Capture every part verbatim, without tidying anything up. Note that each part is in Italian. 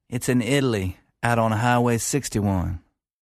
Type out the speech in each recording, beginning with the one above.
It's in Italy, out on Highway sixty-one.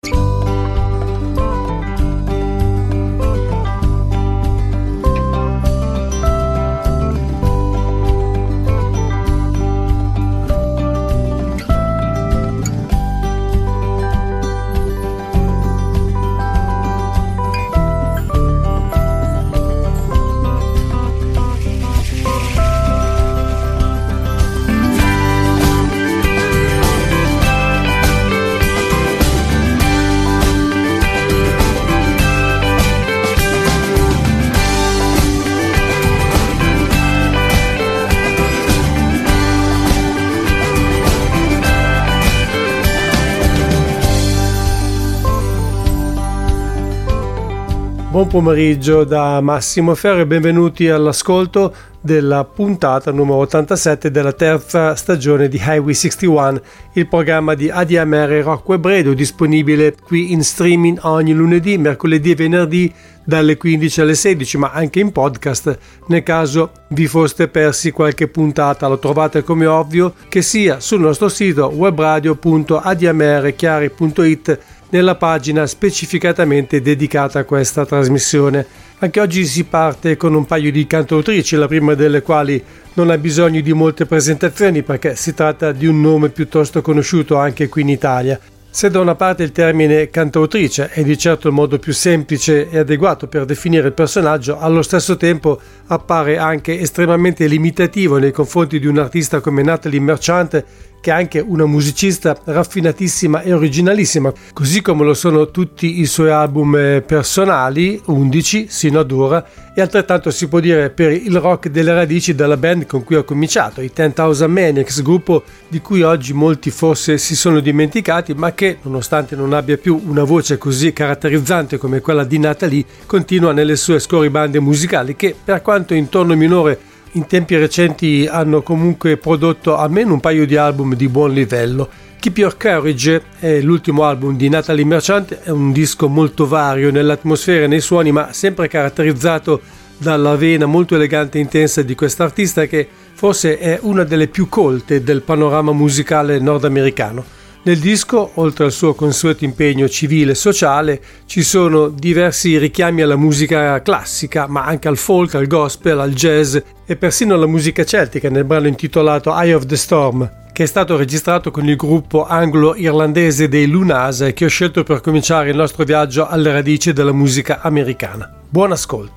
Buon pomeriggio da Massimo Ferro e benvenuti all'ascolto della puntata numero ottantasette della terza stagione di Highway sessantuno, il programma di A D M R Rock Web Radio, disponibile qui in streaming ogni lunedì, mercoledì e venerdì dalle quindici alle sedici, ma anche in podcast nel caso vi foste persi qualche puntata. Lo trovate come ovvio che sia sul nostro sito webradio punto a d m r chiari punto i t nella pagina specificatamente dedicata a questa trasmissione. Anche oggi si parte con un paio di cantautrici, la prima delle quali non ha bisogno di molte presentazioni perché si tratta di un nome piuttosto conosciuto anche qui in Italia. Se da una parte il termine cantautrice è di certo il modo più semplice e adeguato per definire il personaggio, allo stesso tempo appare anche estremamente limitativo nei confronti di un artista come Natalie Merchant, che è anche una musicista raffinatissima e originalissima, così come lo sono tutti i suoi album personali, undici sino ad ora, e altrettanto si può dire per il rock delle radici della band con cui ho cominciato, i ten thousand Maniacs, gruppo di cui oggi molti forse si sono dimenticati, ma che, nonostante non abbia più una voce così caratterizzante come quella di Natalie, continua nelle sue scorribande musicali che, per quanto in tono minore, in tempi recenti hanno comunque prodotto almeno un paio di album di buon livello. Keep Your Courage è l'ultimo album di Natalie Merchant, è un disco molto vario nell'atmosfera e nei suoni, ma sempre caratterizzato dalla vena molto elegante e intensa di quest'artista che forse è una delle più colte del panorama musicale nordamericano. Nel disco, oltre al suo consueto impegno civile e sociale, ci sono diversi richiami alla musica classica, ma anche al folk, al gospel, al jazz e persino alla musica celtica nel brano intitolato Eye of the Storm, che è stato registrato con il gruppo anglo-irlandese dei Lunasa e che ho scelto per cominciare il nostro viaggio alle radici della musica americana. Buon ascolto!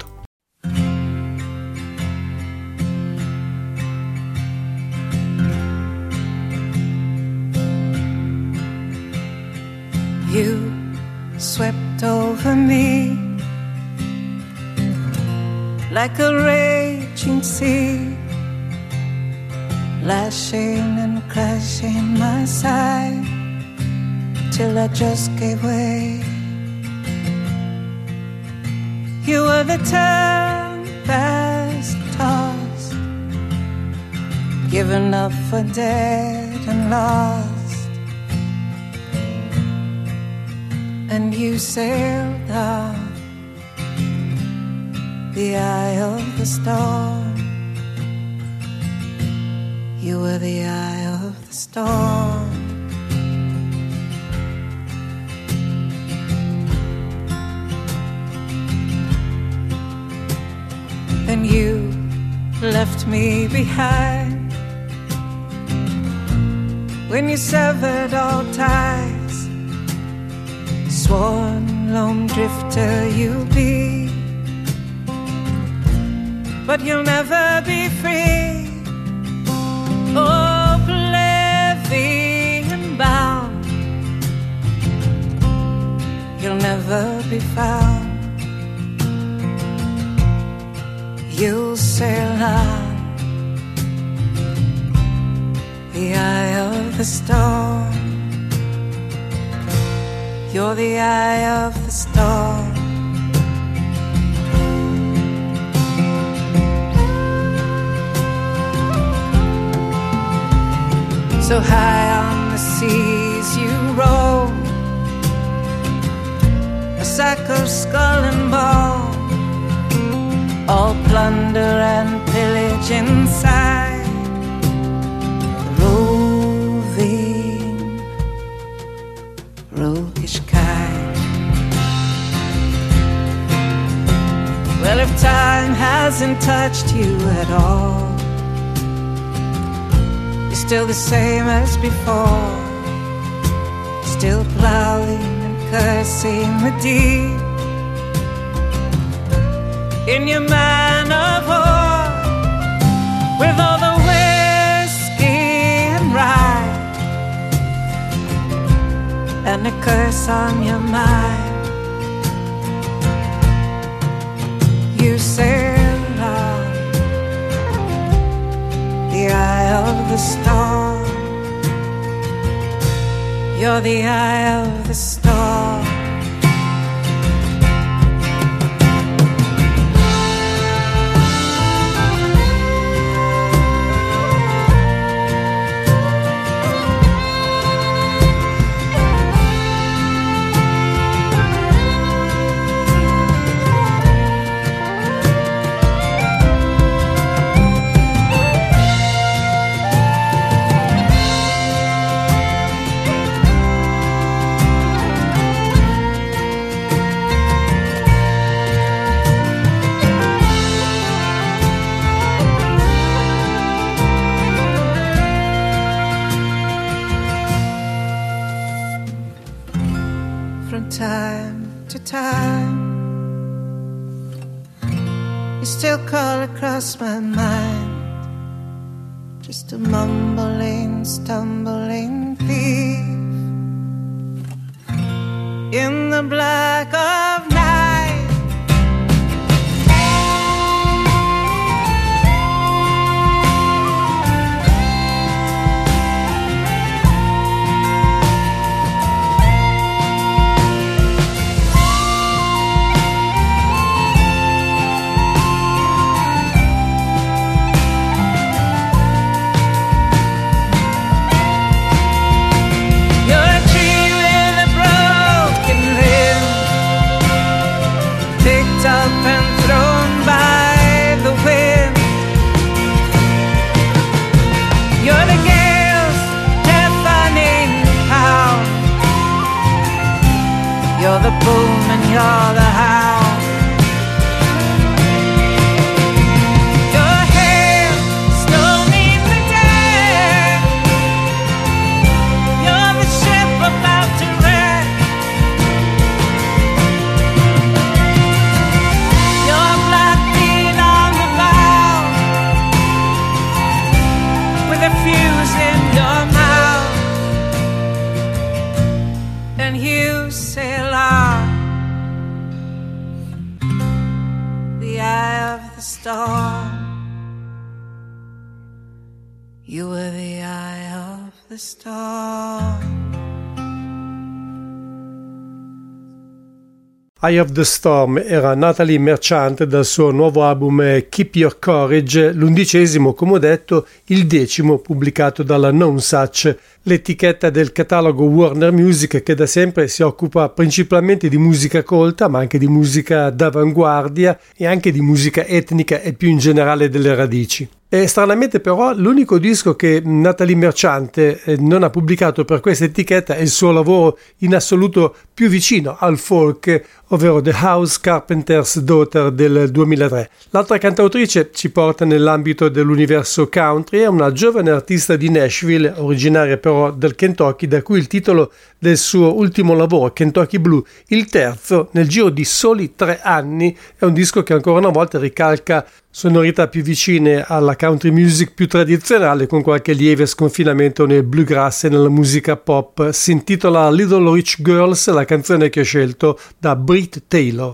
You swept over me like a raging sea, lashing and crashing my side till I just gave way. You were the tempest tossed, given up for dead and lost. And you sailed out the eye of the storm. You were the eye of the storm. Then you left me behind when you severed all ties. Sworn lone drifter you'll be, but you'll never be free. Oh, oblivion bound, you'll never be found. You'll sail on the eye of the storm. You're the eye of the storm. So high on the seas you roll, a sack of skull and bone, all plunder and pillage inside the roving hasn't touched you at all. You're still the same as before, still plowing and cursing the deep in your man of war, with all the whiskey and rye and a curse on your mind. You sail on the eye of the storm. You're the eye of the storm. Still call across my mind, just a mumbling, stumbling thief in the black of night. You're the boom and you're the hound. Your hair stony the deck. You're the ship about to wreck. You're black bean on the bow, with a fuse in your mouth, and you sail on the eye of the storm. You were the eye of the storm. Eye of the Storm era Natalie Merchant dal suo nuovo album Keep Your Courage, l'undicesimo, come ho detto, il decimo pubblicato dalla Nonesuch, l'etichetta del catalogo Warner Music che da sempre si occupa principalmente di musica colta, ma anche di musica d'avanguardia e anche di musica etnica e più in generale delle radici. E stranamente però l'unico disco che Natalie Merchant non ha pubblicato per questa etichetta è il suo lavoro in assoluto più vicino al folk, ovvero The House Carpenter's Daughter del duemilatré. L'altra cantautrice ci porta nell'ambito dell'universo country, è una giovane artista di Nashville, originaria però del Kentucky, da cui il titolo del suo ultimo lavoro, Kentucky Blue, il terzo nel giro di soli tre anni. È un disco che ancora una volta ricalca sonorità più vicine alla country music più tradizionale, con qualche lieve sconfinamento nel bluegrass e nella musica pop. Si intitola Little Rich Girls, la canzone che ho scelto da Britt Taylor.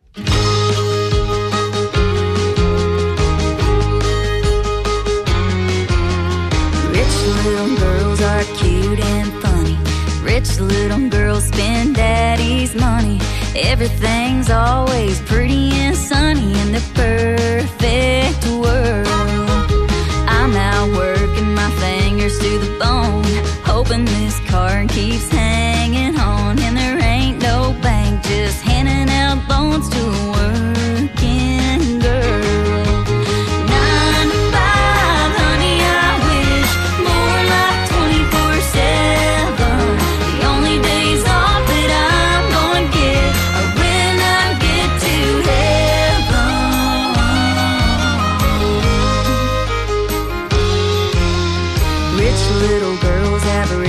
Rich little girls are cute and funny. Rich little girls spend daddy's money. Everything's always pretty and sunny in the perfect world. I'm out working my fingers to the bone, hoping this card keeps hanging on. And there ain't no bank, just handing out loans to a working girl. Nine to five, honey, I wish more like twenty-four seven. The only days off that I'm gonna get are when I get to heaven.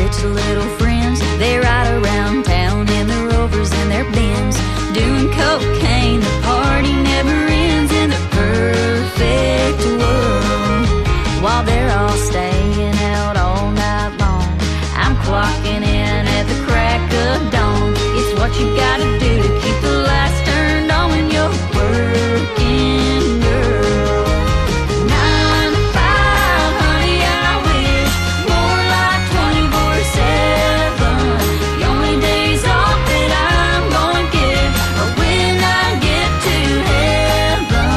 rich little friends. They ride around town in their Rovers and their Benz, doing cocaine. The party never ends in the perfect world. While they're all staying out all night long, I'm clocking in at the crack of dawn. It's what you gotta do to keep the lights turned on when you're working, girl. Nine to five, honey, I wish more like twenty-four seven. The only days off that I'm gonna get are when I get to heaven.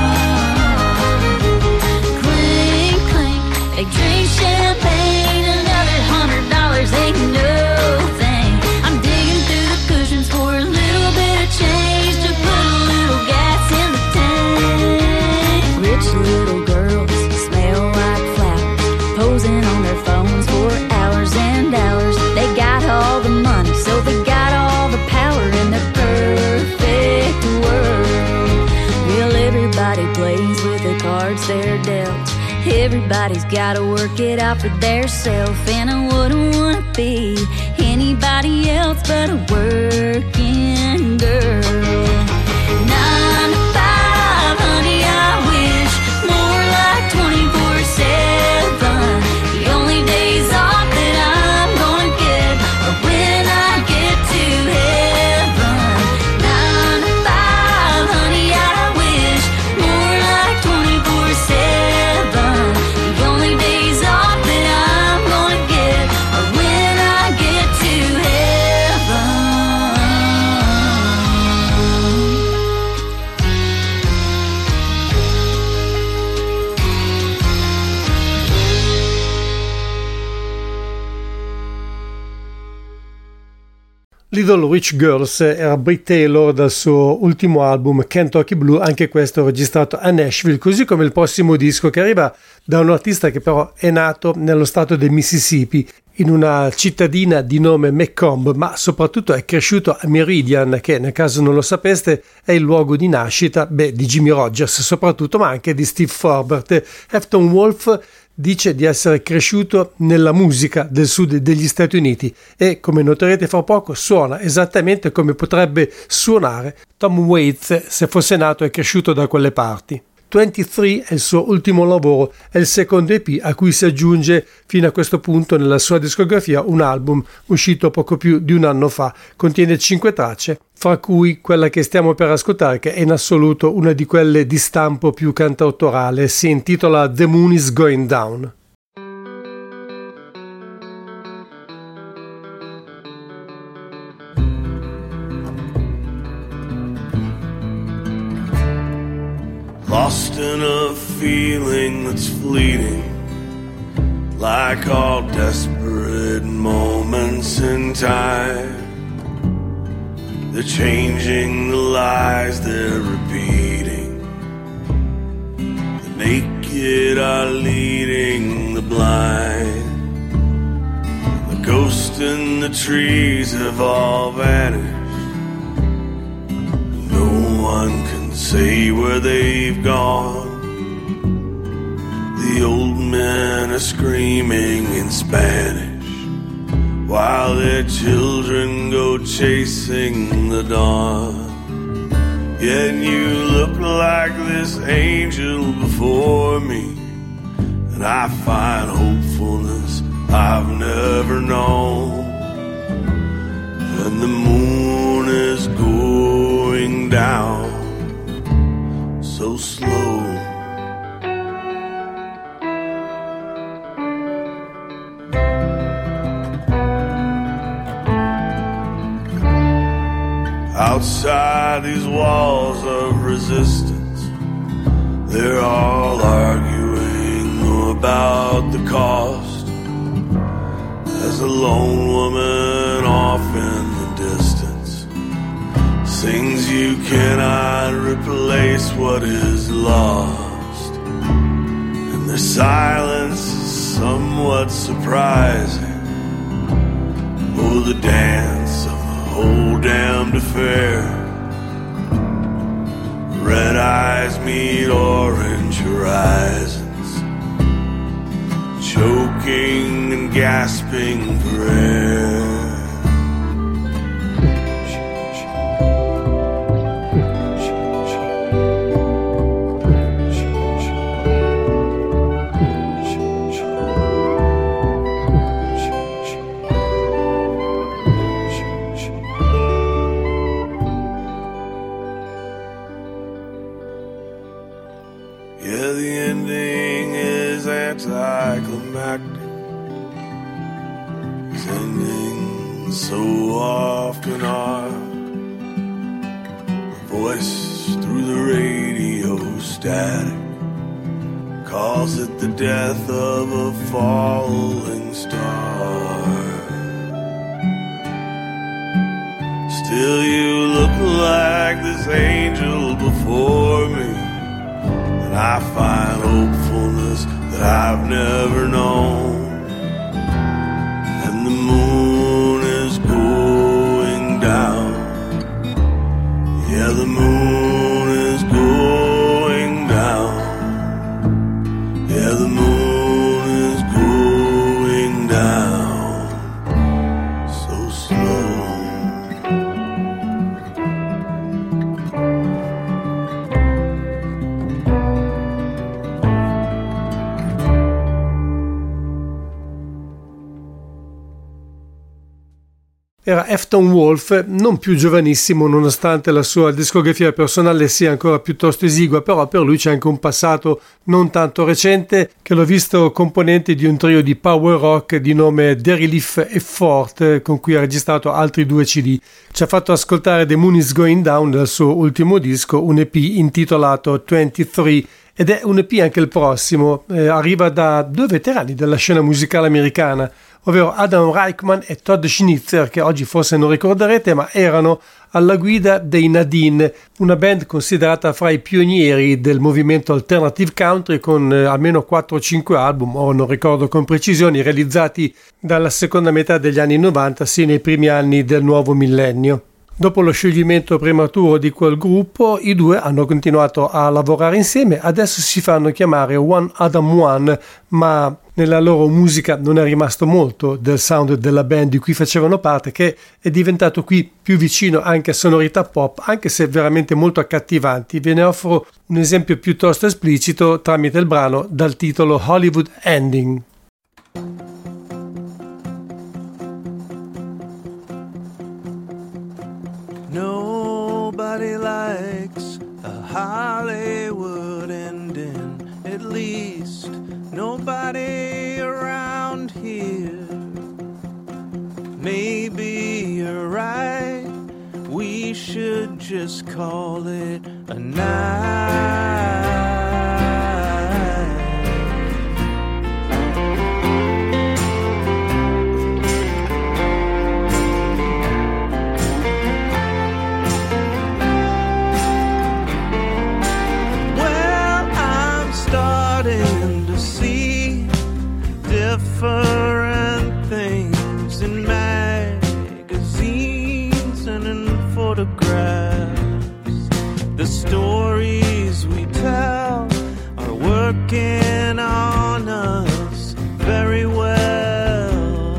Clink, clink, they drink champagne. Another hundred dollars ain't no thing. I'm digging through the cushions for a little bit of change to put a little gas in the tank. Rich little girls smell like flowers, posing on their phones for hours and hours. They got all the money, so they got all the power in their perfect world. Well, everybody plays with the cards they're dealt. Everybody's gotta work it out for theirself, and I wouldn't wanna be anybody else but a working girl. Nine to five, honey, I wish more like twenty-four seven. The only days off that I'm gonna get are when I get to heaven. Nine to five, honey, I wish more like twenty-four seven. The only days off that I'm gonna get are when I get to heaven. Little Rich Girls era Brit Taylor dal suo ultimo album Kentucky Blue, anche questo registrato a Nashville, così come il prossimo disco che arriva da un artista che però è nato nello stato del Mississippi, in una cittadina di nome Macomb, ma soprattutto è cresciuto a Meridian, che nel caso non lo sapeste è il luogo di nascita beh, di Jimmy Rogers soprattutto, ma anche di Steve Forbert. Afton Wolf dice di essere cresciuto nella musica del sud degli Stati Uniti e, come noterete fra poco, suona esattamente come potrebbe suonare Tom Waits se fosse nato e cresciuto da quelle parti. ventitré è il suo ultimo lavoro, è il secondo E P a cui si aggiunge fino a questo punto nella sua discografia un album uscito poco più di un anno fa. Contiene cinque tracce, fra cui quella che stiamo per ascoltare, che è in assoluto una di quelle di stampo più cantautorale. Si intitola The Moon is Going Down. Lost in a feeling that's fleeting, like all desperate moments in time. They're changing the lies they're repeating. The naked are leading the blind. The ghosts in the trees have all vanished. No one can say where they've gone. The old men are screaming in Spanish, while their children go chasing the dawn. Yet you look like this angel before me, and I find hopefulness I've never known. And the moon is going down so slow. Outside these walls of resistance, they're all arguing about the cost. As a lone woman off in the distance sings, you cannot replace what is lost. And their silence is somewhat surprising. Oh, the dance of whole damned affair. Red eyes meet orange horizons, choking and gasping for air. And so often our voice through the radio static calls it the death of a falling star. Still you look like this angel before me, and I find hopefulness that I've never known. And the moon is going down. Yeah, the moon is going down. Yeah, the moon is going down so slow. Era Afton Wolf, non più giovanissimo nonostante la sua discografia personale sia ancora piuttosto esigua, però per lui c'è anche un passato non tanto recente che l'ho visto componente di un trio di power rock di nome Derry Leaf e Fort, con cui ha registrato altri due C D. Ci ha fatto ascoltare The Moon is Going Down dal suo ultimo disco, un E P intitolato ventitré, ed è un E P anche il prossimo, eh, arriva da due veterani della scena musicale americana, ovvero Adam Reichman e Todd Schnitzer, che oggi forse non ricorderete, ma erano alla guida dei Nadine, una band considerata fra i pionieri del movimento alternative country, con eh, almeno quattro o cinque album, o non ricordo con precisione, realizzati dalla seconda metà degli anni novanta sino ai primi anni del nuovo millennio. Dopo lo scioglimento prematuro di quel gruppo, i due hanno continuato a lavorare insieme, adesso si fanno chiamare One Adam One, ma nella loro musica non è rimasto molto del sound della band di cui facevano parte, che è diventato qui più vicino anche a sonorità pop, anche se veramente molto accattivanti. Ve ne offro un esempio piuttosto esplicito tramite il brano dal titolo Hollywood Ending. Nobody likes a Hollywood ending, at least nobody around here. Maybe you're right, we should just call it a night. Different things in magazines and in photographs. The stories we tell are working on us very well,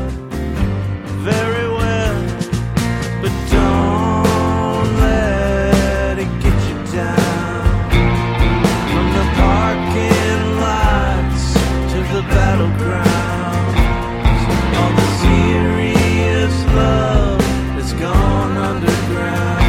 very well. But don't let it get you down. From the parking lots to the battleground. Love has gone underground,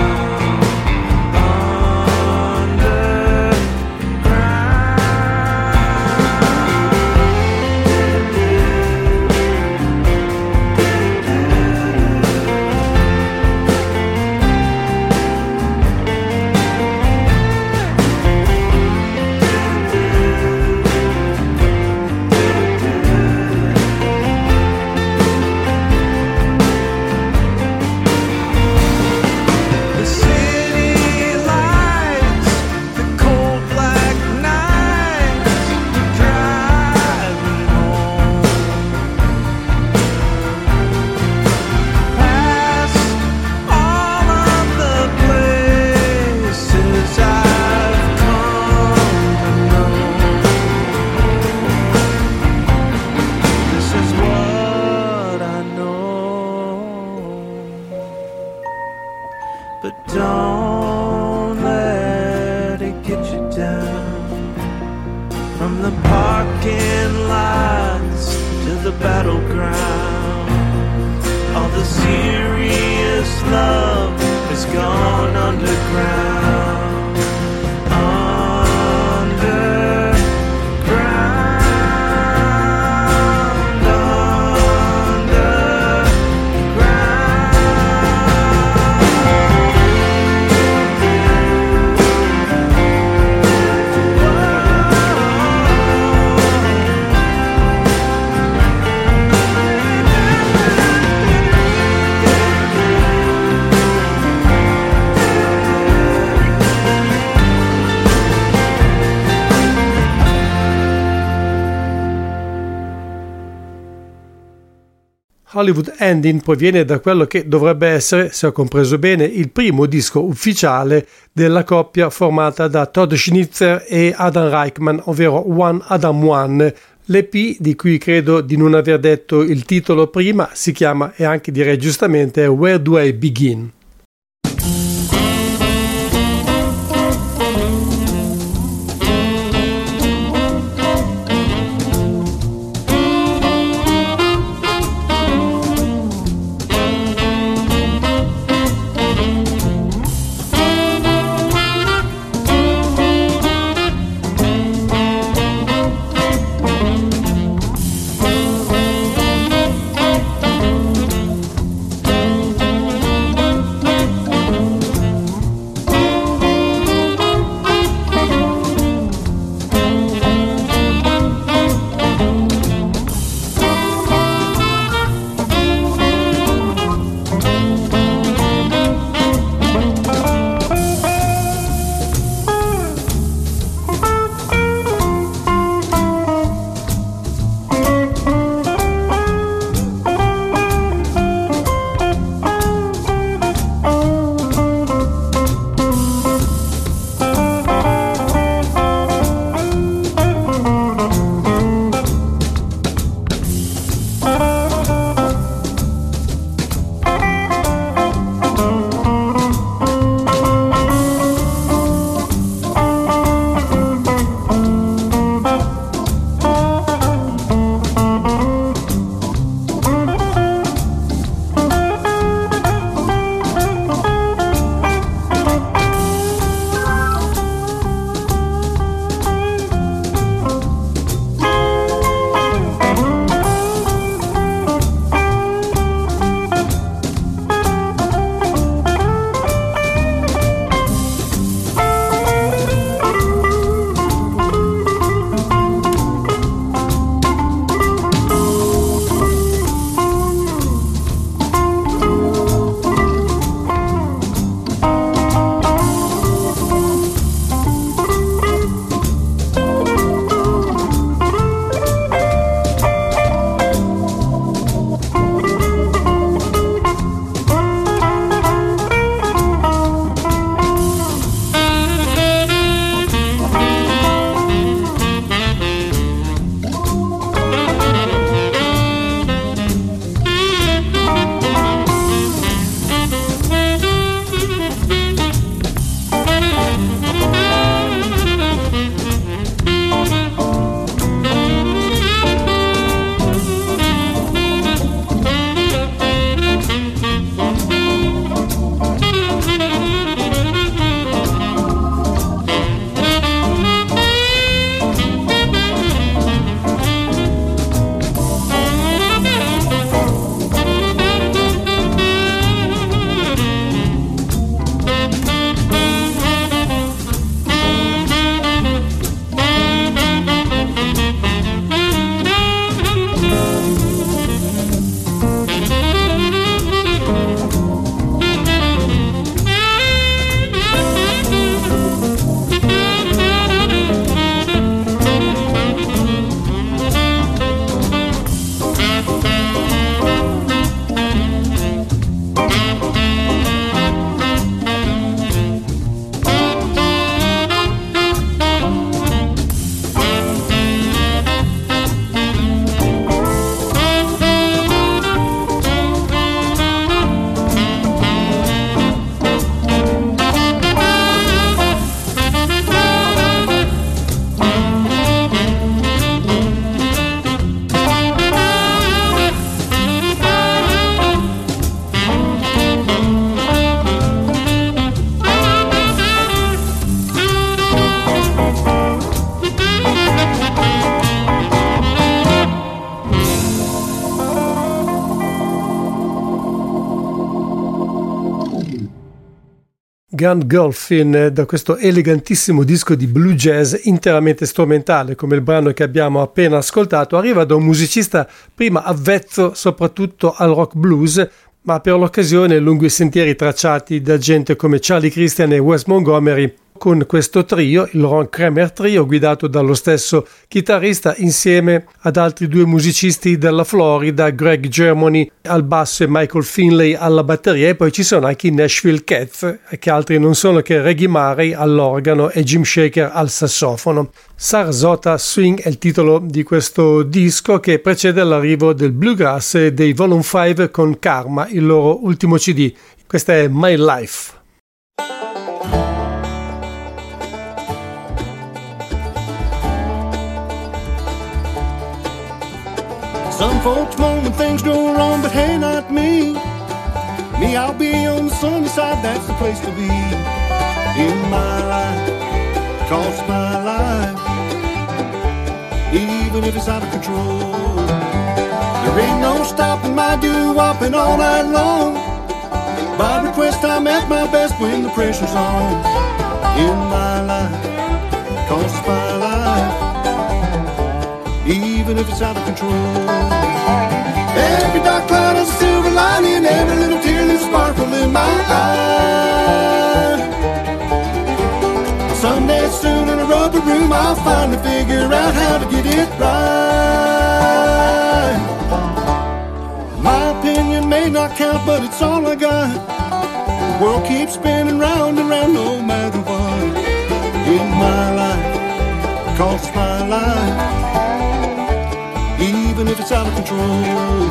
all the serious love has gone underground, underground, underground. Hollywood Ending proviene da quello che dovrebbe essere, se ho compreso bene, il primo disco ufficiale della coppia formata da Todd Schnitzer e Adam Reichman, ovvero One Adam One. L'E P, di cui credo di non aver detto il titolo prima, si chiama, e anche direi giustamente, Where Do I Begin? Gun Golfin, da questo elegantissimo disco di blue jazz interamente strumentale come il brano che abbiamo appena ascoltato, arriva da un musicista prima avvezzo soprattutto al rock blues, ma per l'occasione lungo i sentieri tracciati da gente come Charlie Christian e Wes Montgomery con questo trio, il Ron Kramer Trio, guidato dallo stesso chitarrista insieme ad altri due musicisti della Florida, Greg Germany al basso e Michael Finlay alla batteria, e poi ci sono anche i Nashville Cats, che altri non sono che Reggie Murray all'organo e Jim Shaker al sassofono. Sarasota Swing è il titolo di questo disco che precede l'arrivo del bluegrass e dei Volume cinque con Karma, il loro ultimo C D. Questa è My Life. Some folks moan when things go wrong, but hey, not me. Me, I'll be on the sunny side, that's the place to be. In my life, 'cause it's my life. Even if it's out of control, there ain't no stopping my doo-wopping all night long. By request, I'm at my best when the pressure's on. In my life, 'cause it's my life. Even if it's out of control, every dark cloud has a silver lining, every little tear that sparkle in my eye. Someday soon in a rubber room I'll finally figure out how to get it right. My opinion may not count, but it's all I got. The world keeps spinning round and round no matter what. In my life, 'cause it's my life. Even if it's out of control.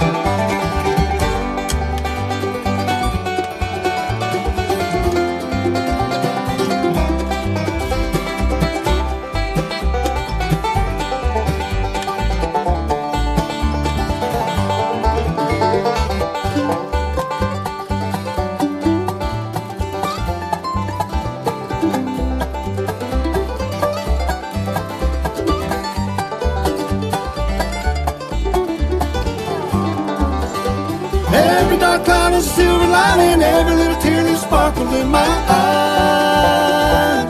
Cloud is a silver lining, every little tear that sparkle in my eye.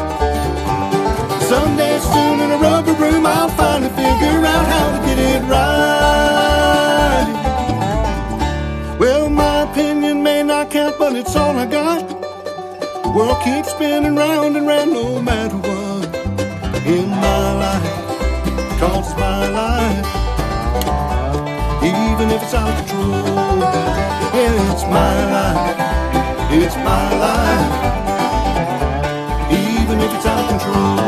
Someday soon in a rubber room I'll finally figure out how to get it right. Well, my opinion may not count, but it's all I got. The world keeps spinning round and round no matter what. In my life, 'cause it's my life. Even if it's out of control, yeah, it's my life, it's my life. Even if it's out of control.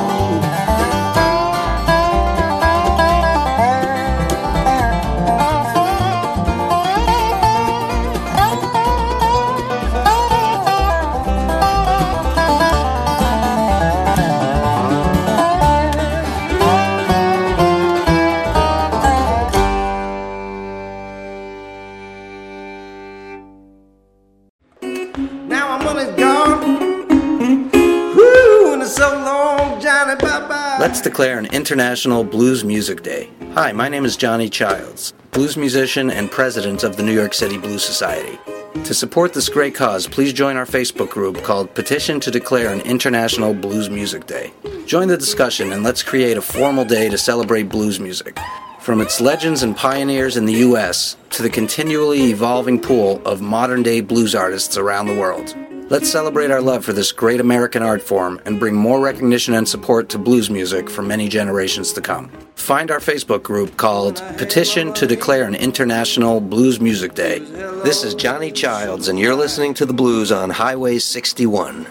Let's declare an International Blues Music Day. Hi, my name is Johnny Childs, blues musician and president of the New York City Blues Society. To support this great cause, please join our Facebook group called Petition to Declare an International Blues Music Day. Join the discussion and let's create a formal day to celebrate blues music. From its legends and pioneers in the U S to the continually evolving pool of modern-day blues artists around the world. Let's celebrate our love for this great American art form and bring more recognition and support to blues music for many generations to come. Find our Facebook group called Petition to Declare an International Blues Music Day. This is Johnny Childs, and you're listening to The Blues on Highway sixty-one.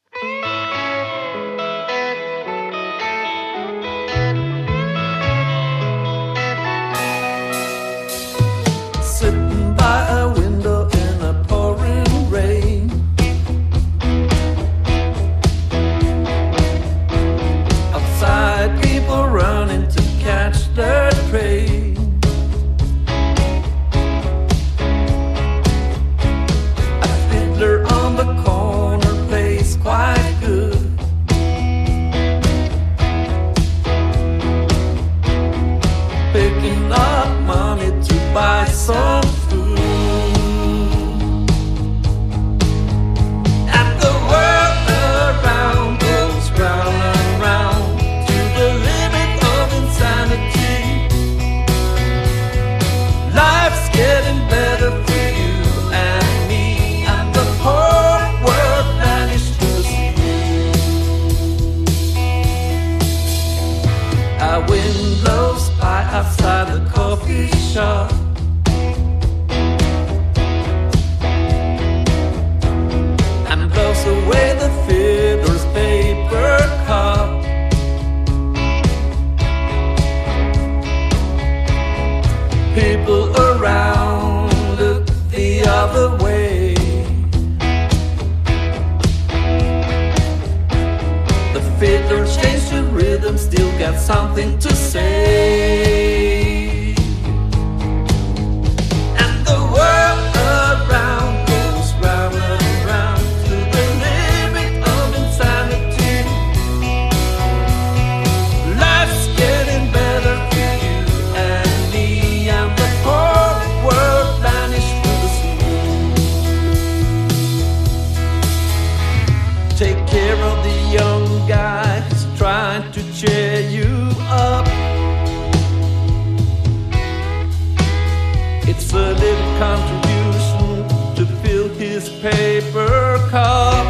Sitting by a window in a pouring rain, outside people running to catch their prey. A fiddler on the corner plays quite good. Picking up money to buy some food. contribution to fill his paper cup.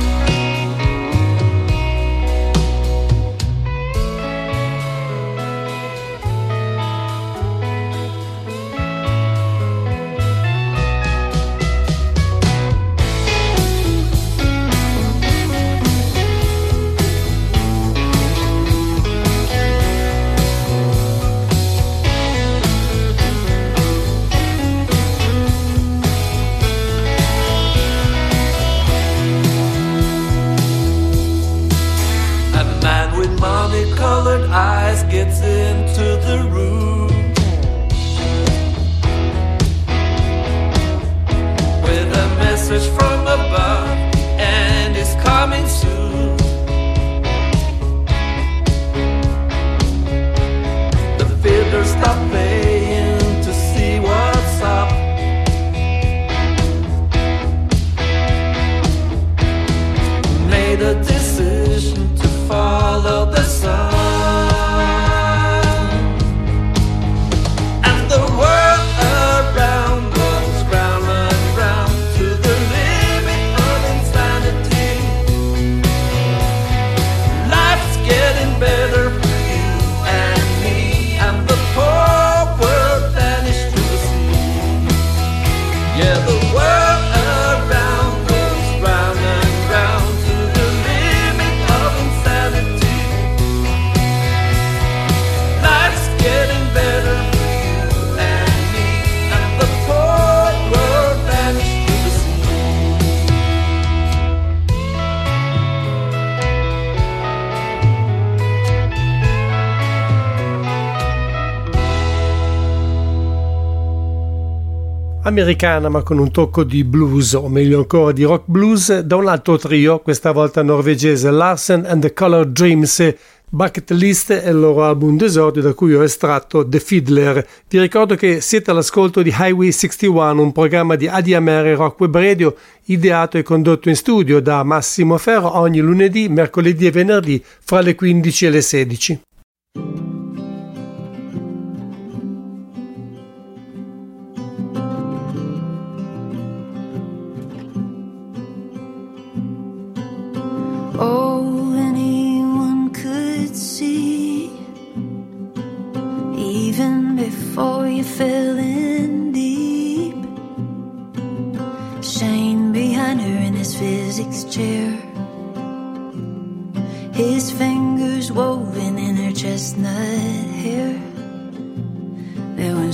Colored eyes gets into the room with a message from above, and it's coming soon. The fiddler stopped playing to see what's up. Made a decision to follow the sun. Americana ma con un tocco di blues, o meglio ancora di rock blues, da un altro trio, questa volta norvegese, Larsen and the Color Dreams. Bucket List è il loro album d'esordio da cui ho estratto The Fiddler. Vi ricordo che siete all'ascolto di Highway sessantuno, un programma di A D M R Rock Web Radio ideato e condotto in studio da Massimo Ferro ogni lunedì, mercoledì e venerdì fra le quindici e le sedici. Oh, anyone could see, even before you fell in deep, Shane behind her in his physics chair, his fingers woven in her chestnut hair. There was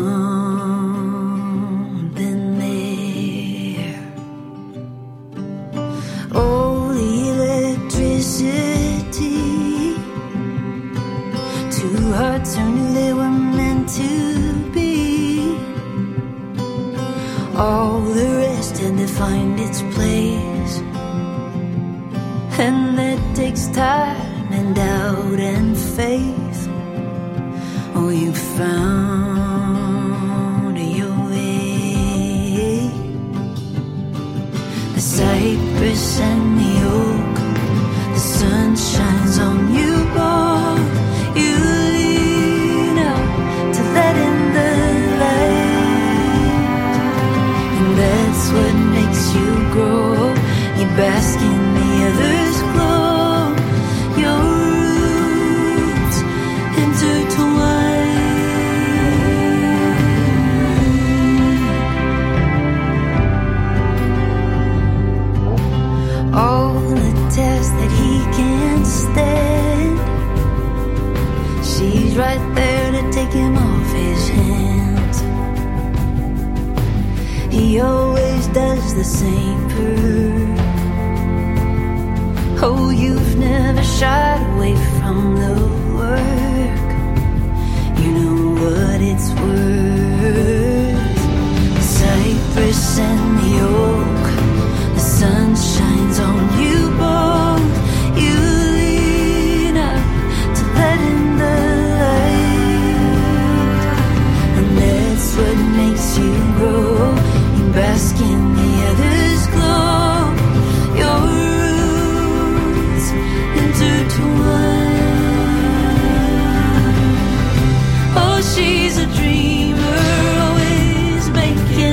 something there. Oh, the electricity, two hearts who knew they were meant to be. All the rest had to find its place, and that takes time and doubt and faith. Oh, you found your way. The cypress and the oak, the sun shines on you both. You lean out to let in the light, and that's what makes you grow. You bask in the other's glow. Your roots intertwine. All the tests that he can't stand, she's right there to take him off his hands. He always does the same purr. Oh, you've never shied away from the work. You know what it's worth. The cypress and the oak, the sun shines on you both. You lean up to let in the light, and that's what makes you grow. You bask in the other's glow. Your roots intertwine. Oh, she's a dreamer, always making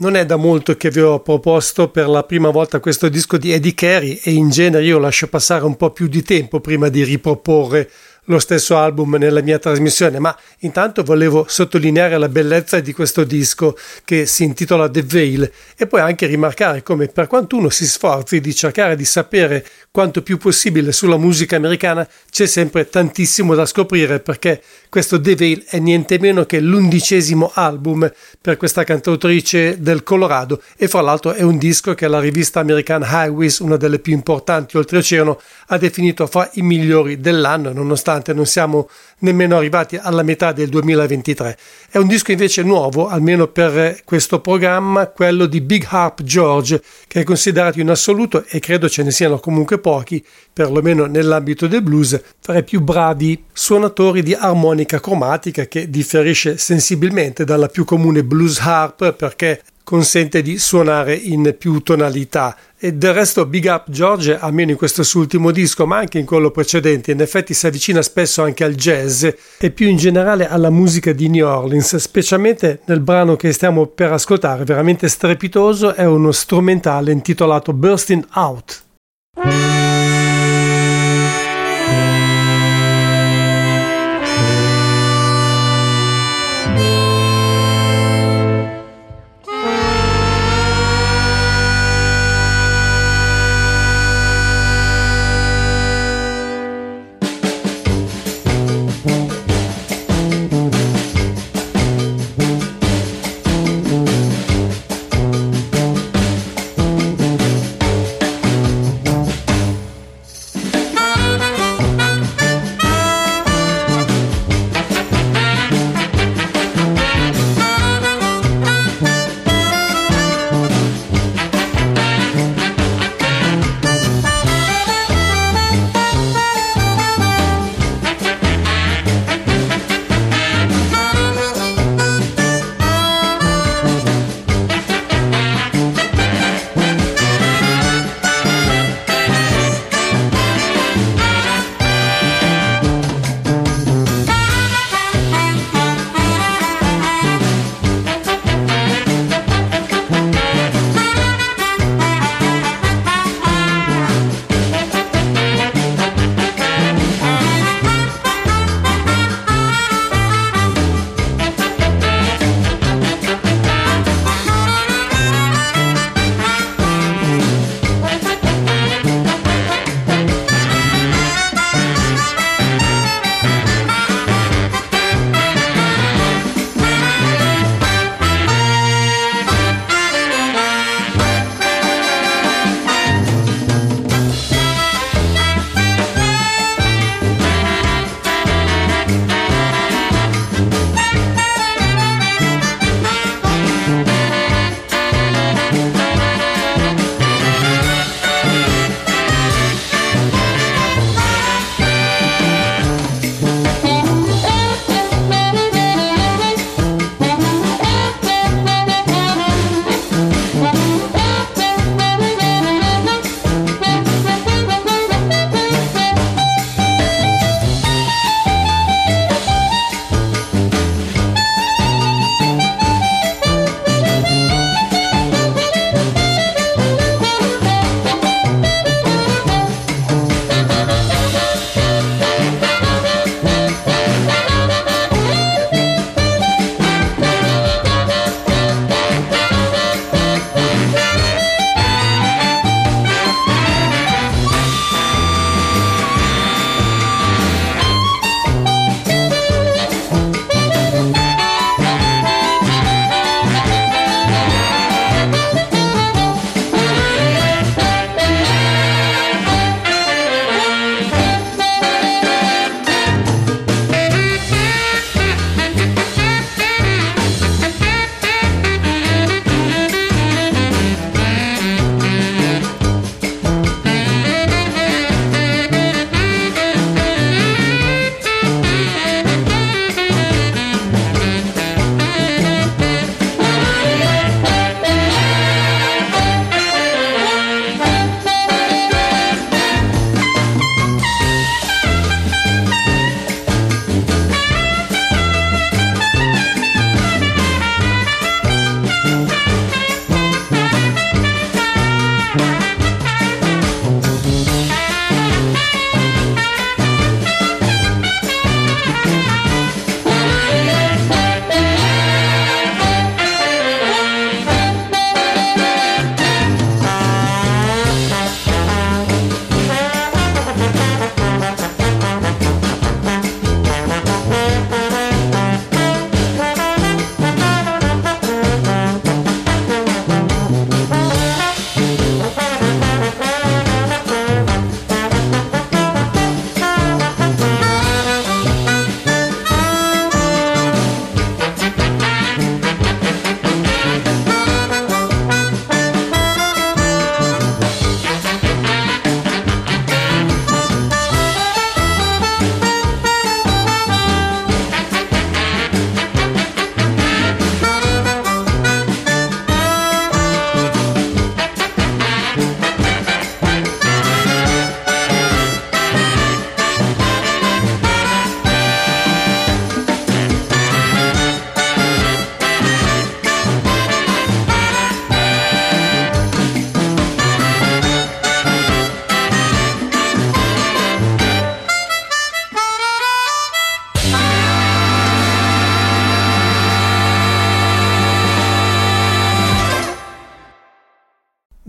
non è da molto che vi ho proposto per la prima volta questo disco di Eddie Carey e in genere io lascio passare un po' più di tempo prima di riproporre lo stesso album nella mia trasmissione, ma intanto volevo sottolineare la bellezza di questo disco che si intitola The Veil e poi anche rimarcare come per quanto uno si sforzi di cercare di sapere quanto più possibile sulla musica americana c'è sempre tantissimo da scoprire, perché questo The Veil è niente meno che l'undicesimo album per questa cantautrice del Colorado e fra l'altro è un disco che la rivista American Highways, una delle più importanti oltreoceano, ha definito fra i migliori dell'anno, nonostante non siamo nemmeno arrivati alla metà del duemilaventitré. È un disco invece nuovo, almeno per questo programma, quello di Big Harp George, che è considerato in assoluto, e credo ce ne siano comunque pochi, perlomeno nell'ambito del blues, tra i più bravi suonatori di armonica cromatica, che differisce sensibilmente dalla più comune blues harp perché consente di suonare in più tonalità. E del resto Big Up George, almeno in questo suo ultimo disco ma anche in quello precedente, in effetti si avvicina spesso anche al jazz e più in generale alla musica di New Orleans, specialmente nel brano che stiamo per ascoltare, veramente strepitoso, è uno strumentale intitolato Bursting Out.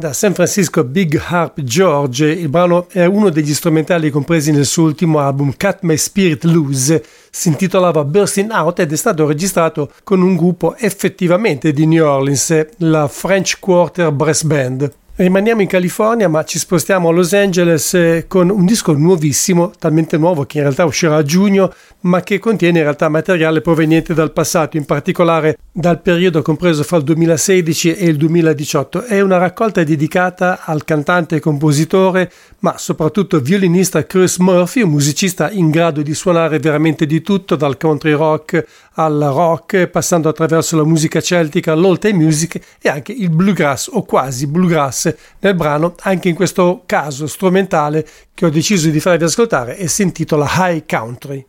da San Francisco Big Harp George. Il brano è uno degli strumentali compresi nel suo ultimo album Cut My Spirit Loose, si intitolava Bursting Out ed è stato registrato con un gruppo effettivamente di New Orleans, la French Quarter Brass Band. Rimaniamo in California, ma ci spostiamo a Los Angeles con un disco nuovissimo, talmente nuovo che in realtà uscirà a giugno, ma che contiene in realtà materiale proveniente dal passato, in particolare dal periodo compreso fra il duemilasedici e il duemiladiciotto. È una raccolta dedicata al cantante e compositore, ma soprattutto violinista Chris Murphy, un musicista in grado di suonare veramente di tutto, dal country rock al rock, passando attraverso la musica celtica, l'old time music e anche il bluegrass o quasi bluegrass nel brano, anche in questo caso strumentale che ho deciso di farvi ascoltare e si intitola High Country.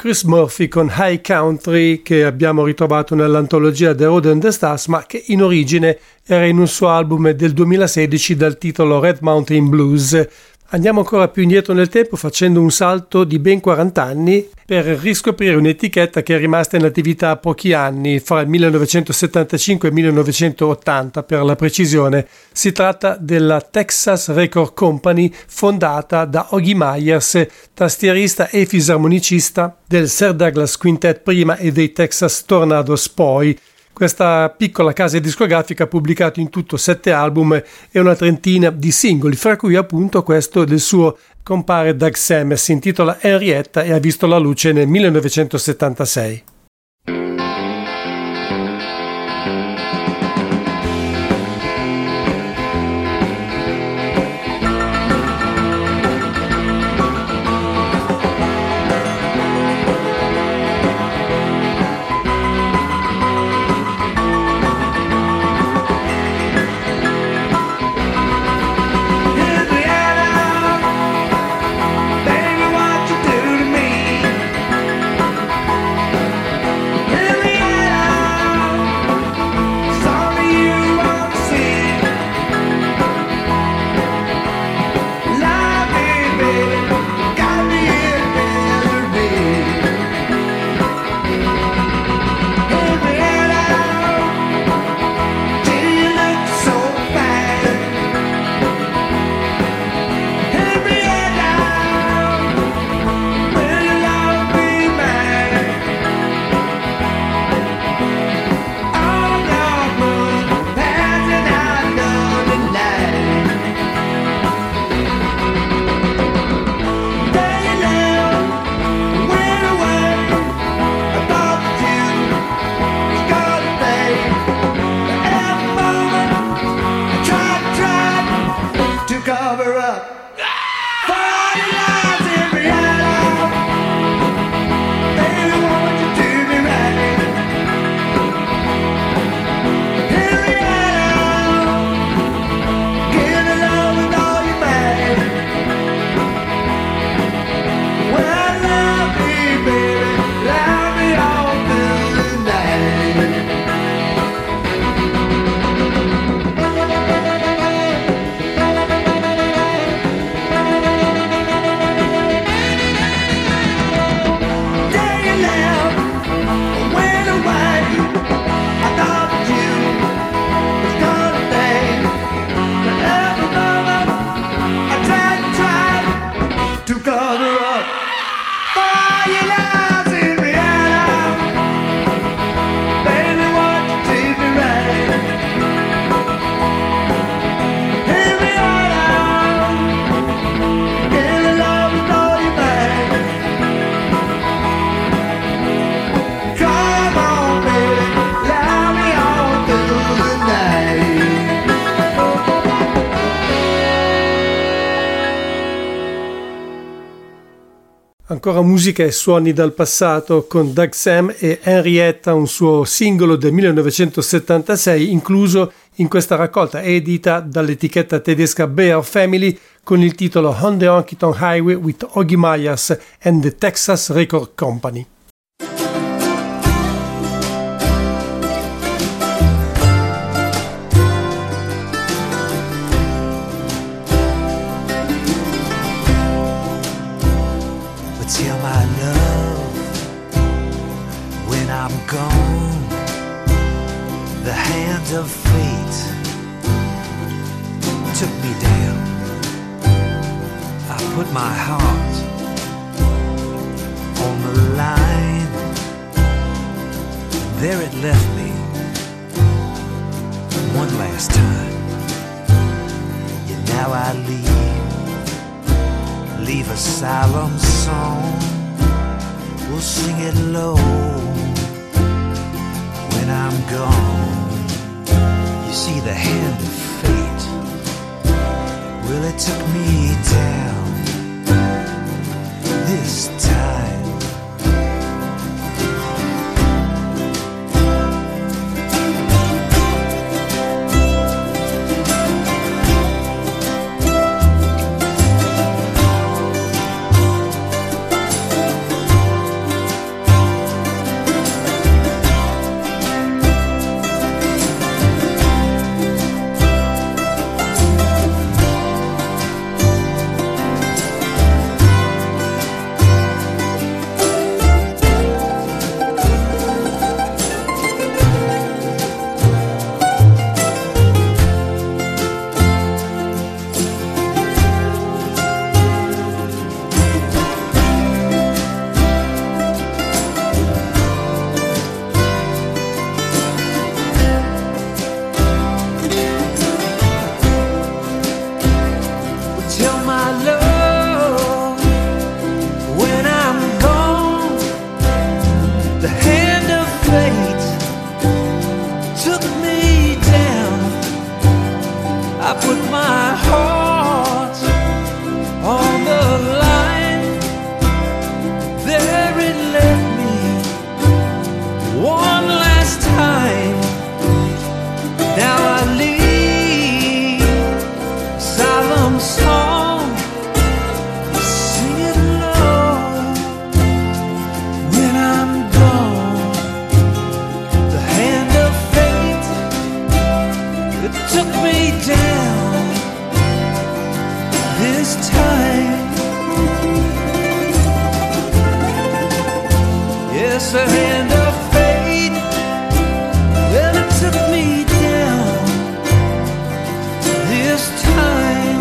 Chris Murphy con High Country, che abbiamo ritrovato nell'antologia The Road and the Stars, ma che in origine era in un suo album del duemilasedici dal titolo Red Mountain Blues. Andiamo ancora più indietro nel tempo facendo un salto di ben quaranta anni per riscoprire un'etichetta che è rimasta in attività pochi anni, fra il millenovecentosettantacinque e il millenovecentottanta per la precisione. Si tratta della Texas Record Company, fondata da Oggy Myers, tastierista e fisarmonicista del Sir Douglas Quintet prima e dei Texas Tornadoes poi. Questa piccola casa discografica ha pubblicato in tutto sette album e una trentina di singoli, fra cui appunto questo del suo compare Doug Sam, si intitola Henrietta e ha visto la luce nel millenovecentosettantasei. Ancora musica e suoni dal passato con Doug Sam e Henrietta, un suo singolo del millenovecentosettantasei incluso in questa raccolta edita dall'etichetta tedesca Bear Family con il titolo On the Honky Tonk Highway with Oggy Myers and the Texas Record Company. Tell my love when I'm gone, the hand of fate took me down. I put my heart on the line, there it left me one last time. And now I leave Leave a solemn song, we'll sing it low when I'm gone. You see the hand of fate, well it took me down this time. I put my heart on the line. There it led me one last time. Now I leave solemn song, sing it low when I'm gone. The hand of fate, it took me down this time. Yes, the hand of fate, well, it took me down this time.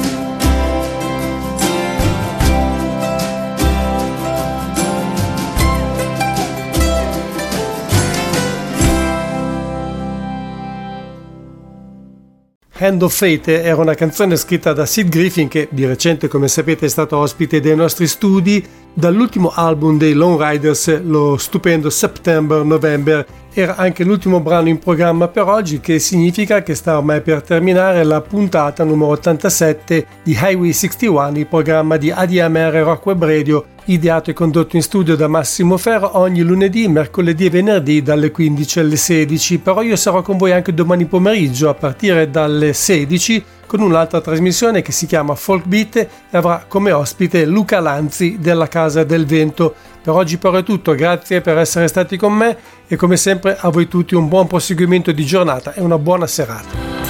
Hand of Fate era una canzone scritta da Sid Griffin che di recente, come sapete, è stato ospite dei nostri studi, dall'ultimo album dei Lone Riders, lo stupendo September November. Era anche l'ultimo brano in programma per oggi, che significa che sta ormai per terminare la puntata numero ottantasette di Highway sessantuno, il programma di A D M R Rock Web Radio, ideato e condotto in studio da Massimo Ferro ogni lunedì, mercoledì e venerdì dalle quindici alle sedici. Però io sarò con voi anche domani pomeriggio a partire dalle sedici con un'altra trasmissione che si chiama Folk Beat e avrà come ospite Luca Lanzi della Casa del Vento. Per oggi però è tutto, grazie per essere stati con me e come sempre a voi tutti un buon proseguimento di giornata e una buona serata.